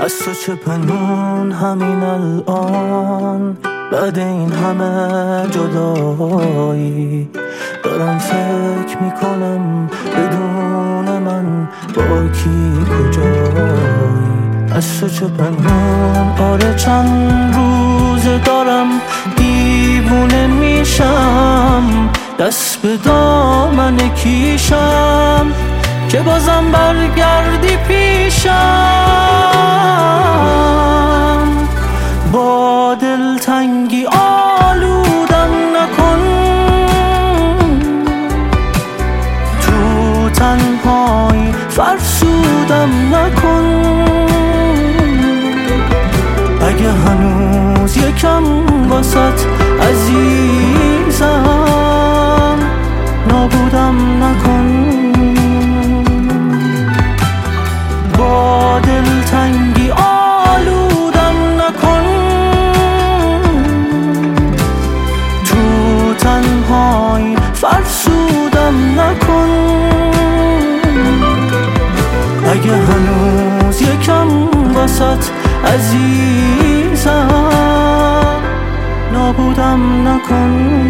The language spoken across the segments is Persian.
از تو چه پنهون همین الان، بعد این همه جدایی دارم فکر میکنم بدون من با کی کجایی. از تو چه پنهون، آره چند روزه دارم دیوونه میشم، دست به دامن کیشم که بازم برگردی پیشم. با دلتنگی آلودم نکن، تو تنهایی فرسودم نکن. اگه هنوز یکم واسط عزیزم، نابودم نکن. با دلتنگی آلودم نکن، تو تنهایی فرسودم نکن. اگه هنوز یکم واسط عزیزم، نابودم نکن.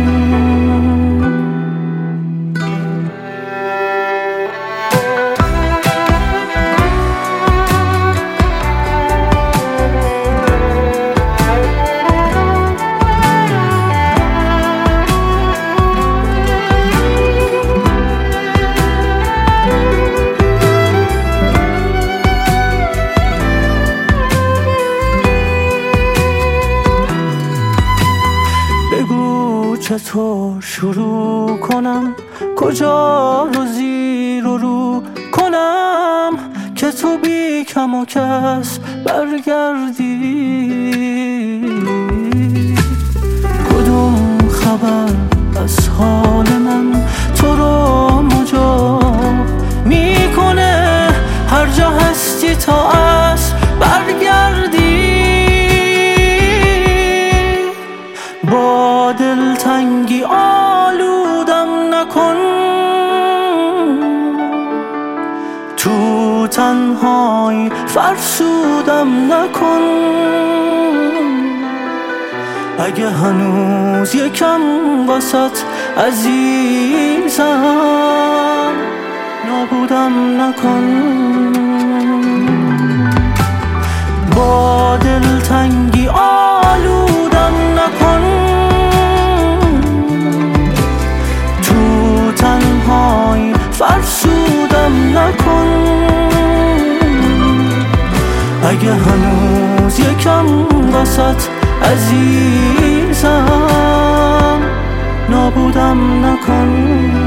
چطور شروع کنم، کجا رو زیر و رو کنم که تو بی کم و کس برگردی. کدوم خبر از حال من تو رو مجا میکنه، هر جا هستی تا از برگردی. با دلتنگی آلودم نکن، تو تنهایی فرسودم نکن. اگه هنوز یکم واسط عزیزم، نابودم نکن. با دلتنگی آلودم نکن، تو تنهایی فرسودم نکن. اگه هنوز یکم واسط عزیزم، نابودم نکن.